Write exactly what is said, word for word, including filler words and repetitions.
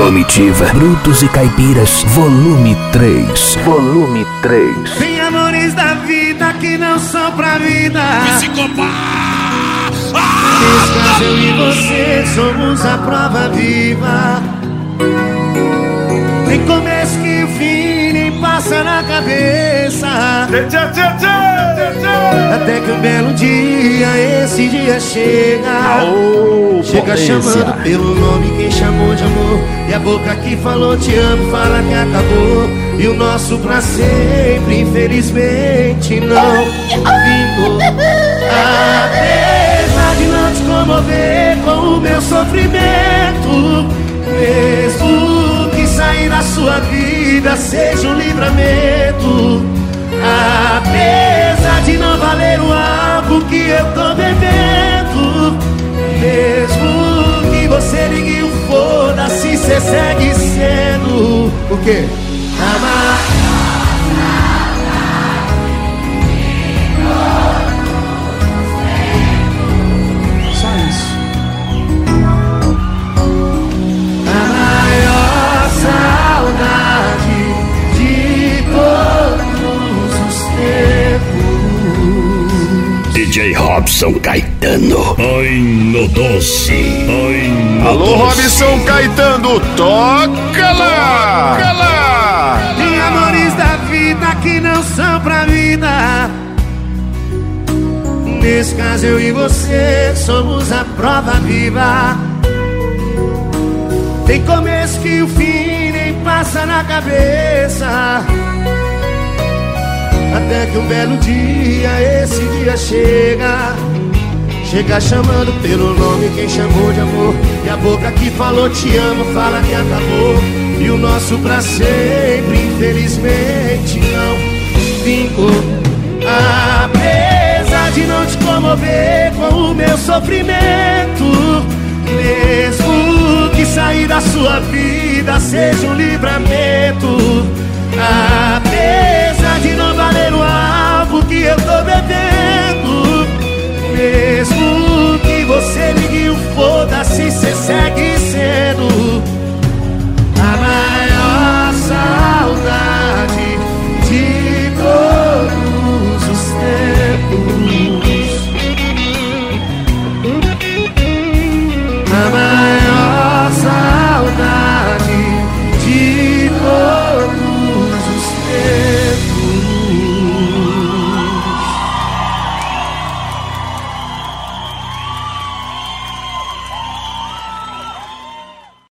Comitiva, Brutos e Caipiras, volume três. Volume três. Tem amores da vida que não são pra vida. Nesse caso eu e você somos a prova viva. Nem começo que o fim nem passa na cabeça. Até que um belo dia, esse dia chega. Oh, chega potência. chamando pelo nome quem chamou de amor. E a boca que falou te amo fala que acabou. E o nosso pra sempre, infelizmente, não vingou. Apesar de não te comover com o meu sofrimento, mesmo que sair da sua vida seja um livramento, apesar de não valer o álcool que eu tô bebendo, mesmo que você ligue o foda-se, cê segue sendo o quê? Amar. Só isso. A maior saudade de todos os tempos. D J Robson Caetano. Ai, no doce. Ai, no Alô, doce. Robson Caetano, toca lá! Toca lá! Tem amores da vida que não são pra vida. Nesse caso eu e você somos a prova viva. Tem começo que o fim nem passa na cabeça. Até que um belo dia, esse dia chega. Chega chamando pelo nome quem chamou de amor. E a boca que falou te amo fala que acabou. E o nosso pra sempre, infelizmente, não vingou. Apesar de não te comover com o meu sofrimento, mesmo que sair da sua vida seja um livramento, apesar